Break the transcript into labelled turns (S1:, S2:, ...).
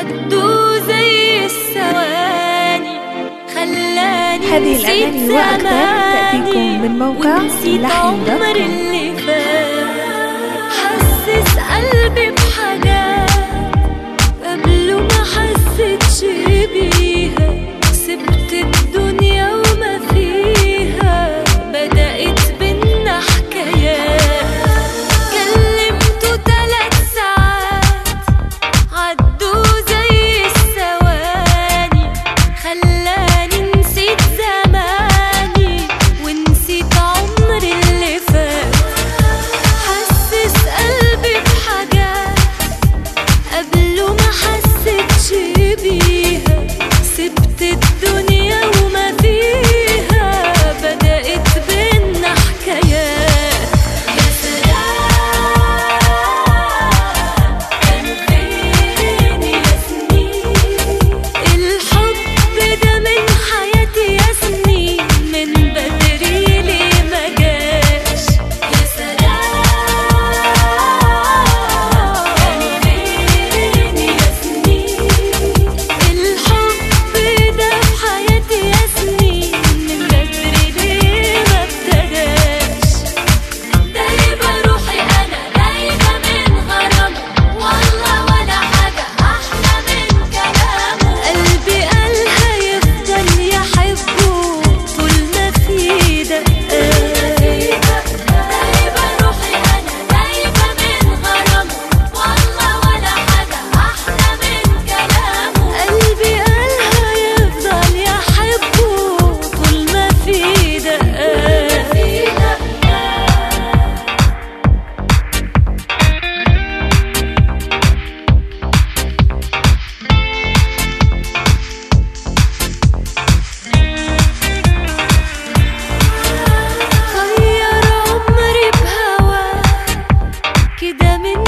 S1: عدوا زي الثواني، خلاني
S2: هذه الأغاني وأكثر تأتيكم من موقع
S1: عمر اللي فات. حسس قلبي بحاجات قبله ما حسيتش بيها، سبت الدنيا وما فيها، بدأت بينا حكايات. كلمته 3 ساعات عدوا زي الثواني، خلاني نسيت زماني ونسيت عمري اللي فات. حسس قلبي بحاجات قبله ما حسيتش بيها، سبت الدنيا وما فيها، بدأت بينا حكايات. يا سلام كان فين يا سنين، الحب ده من حياتي يا سنين، من بدري ليه ما جاش. يا سلام كان فين يا سنين، الحب ده في حياتي يا سنين، من بدري ليه ما ابتداش. دايبة روحي أنا دايبة من غرامه، والله ولا حاجة أحلى من كلامه. قلبي قال هيفضل يحبه طول ما في دقات. دايبة روحي أنا دايبة من غرامه، والله ولا حاجة أحلى من كلامه. قلبي قال هيفضل يحبه طول ما في دقات. غير عمري بهواك كده من